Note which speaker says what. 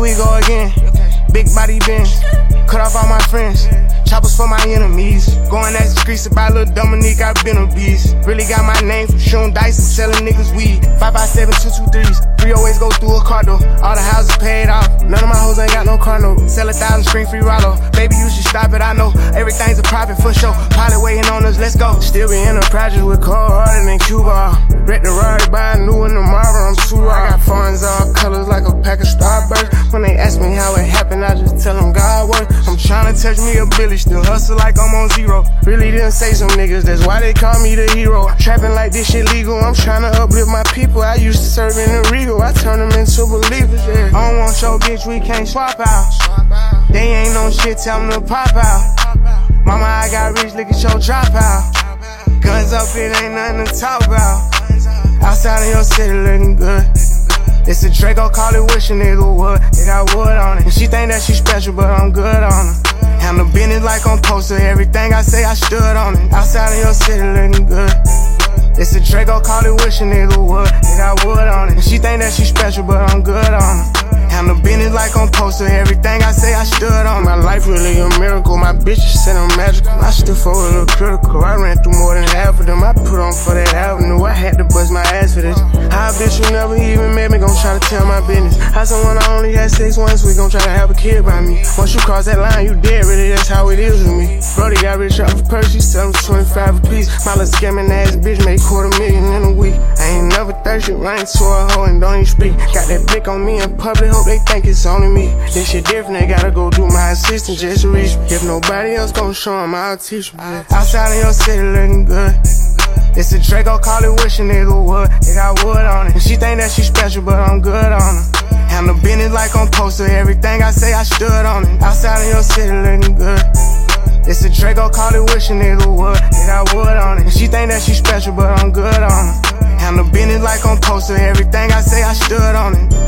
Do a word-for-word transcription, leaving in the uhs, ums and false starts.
Speaker 1: we go again. Big body bench, cut off all my friends. Choppers for my enemies. Going at the streets about Lil Dominique, I been a beast. Really got my name from shooting dice and selling niggas weed. five five seven two two threes. Three always go through a car though. All the houses paid off. None of my hoes ain't got no car no. Sell a thousand screen free Rollo. Baby, you should stop it, I know. Everything's a profit for sure. Pilot waiting on us, let's go. Still be in the project with cold harder than Cuba. Wreck the Rari, buy a new one tomorrow. I'm too raw. I got foreigns all colors like a pack of Starburst. When they ask me how it happened, I just tell them God work. I'm trying to touch me a Billy, still hustle like I'm on zero. Really didn't say some niggas, that's why they call me the hero. Trapping like this shit legal, I'm trying to uplift my people. I used to serve in the Regal, I turn them into believers, yeah. I don't want your bitch, we can't swap out. They ain't no shit, tell them to pop out. Mama, I got rich, look at your drop out. Guns up, it ain't nothing to talk about. Outside of your city looking good. It's a Draco, call it wish a nigga would. It got wood on it. And she think that she special, but I'm good on her. Handle business like I'm posted. Everything I say, I stood on it. Outside of your city looking good. It's a Draco, call it wish a nigga would. It got wood on it. And she think that she special, but I'm good on her. Handle business like I'm posted. Everything I say, I stood on. My life really a miracle. My bitches said I'm magical. I still for a little critical. I ran through more than half of them. I put on for that avenue. I had to bust my ass for this. How a bitch who never even met me gon' try to tell my business. How someone I only had sex once, we gon' try to have a kid by me. Once you cross that line, you dead. Really, that's how it is with me. Brody got rich off of Percy, sell him twenty-five a piece. My little scamming ass bitch make quarter million in a week. I ain't never thirsty, running to a hoe and don't even speak. Got that blick on me in public, hope they think it's only me. This shit different, they gotta go do my assistant just to reach me. If nobody else gon' show them, I'll teach them. Outside of your city looking good. It's a Draco, call it wish a nigga would. It got wood on it. And she think that she special, but I'm good on her. Handle business like I'm posted. Everything I say, I stood on it. Outside of your city looking good. It's a Draco, call it wish a nigga would. It got wood on it. And she think that she special, but I'm good on her. Handle business like I'm posted. Everything I say, I stood on it.